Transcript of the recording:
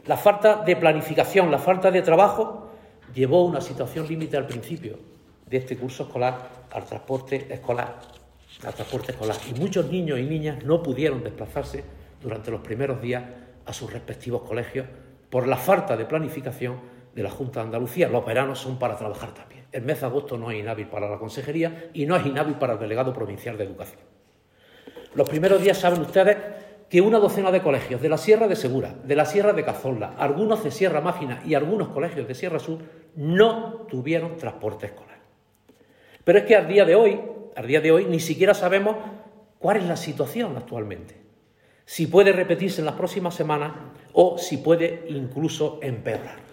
La falta de planificación, la falta de trabajo, llevó a una situación límite al principio de este curso escolar al transporte escolar. Y muchos niños y niñas no pudieron desplazarse durante los primeros días a sus respectivos colegios por la falta de planificación de la Junta de Andalucía. Los veranos son para trabajar también. El mes de agosto no es inhábil para la consejería y no es inhábil para el delegado provincial de Educación. Los primeros días saben ustedes que una docena de colegios de la Sierra de Segura, de la Sierra de Cazorla, algunos de Sierra Mágina y algunos colegios de Sierra Sur no tuvieron transporte escolar. Pero es que a día de hoy ni siquiera sabemos cuál es la situación actualmente. Si puede repetirse en las próximas semanas o si puede incluso empeorar.